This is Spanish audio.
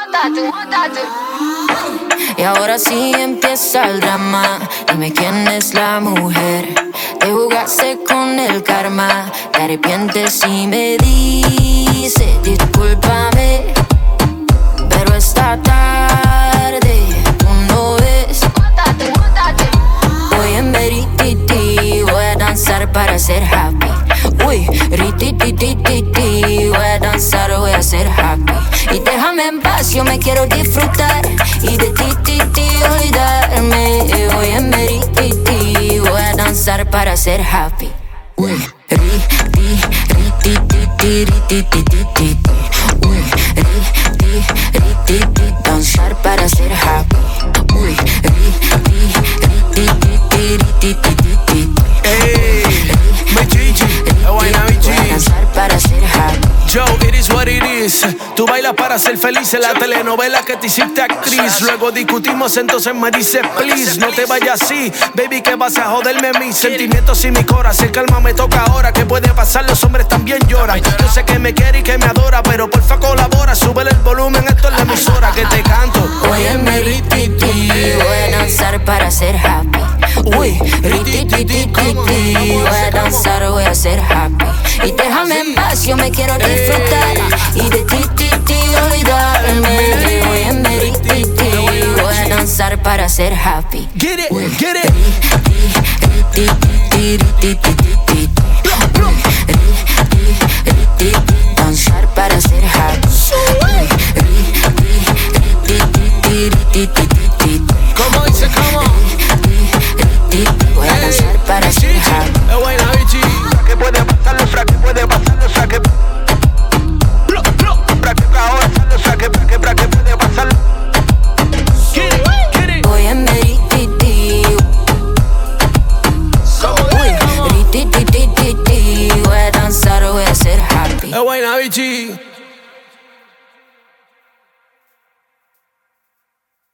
Y ahora sí empieza el drama. Dime quién es la mujer. Te jugaste con el karma. Te arrepientes y me dice discúlpame, pero esta tarde tú no ves. Voy en merititi, voy a danzar para ser happy. Uy, rititititi, voy a danzar, voy a ser happy. Y déjame en paz, yo me quiero disfrutar y de ti olvidarme. Voy en merititi, voy a danzar para ser happy. Uy, rititititi. Uy, rititititi, danzar para ser happy. Uy, rititititi. Hey, my Gigi, buena mi G. Joe, it is what it is. Tú bailas para ser feliz en la telenovela que te hiciste actriz. Luego discutimos, entonces me dices please, no te vayas así, baby, que vas a joderme mis sentimientos y mi corazón. Calma, me toca ahora. ¿Qué puede pasar? Los hombres también lloran. Yo sé que me quiere y que me adora, pero porfa colabora, súbele el volumen, esto es la emisora que te canto. Voy en merititi, voy a danzar para ser happy. Uy, rititititi, voy a danzar, voy a ser happy. Y déjame en paz, yo me quiero disfrutar y de ti olvidarme. Voy en merititi, voy a danzar para ser happy. Get it, get it. Danzar para ser happy. ¿Cómo dice, cómo? Voy a danzar para ser happy. Es buena, bichi. ¿Qué puede pasarlo? ¿Qué puede pasarlo? ¿Qué puede pasarlo? Voy en merititi. Uy, rititititi. Voy a danzar, voy a ser happy. Es buena, bichi.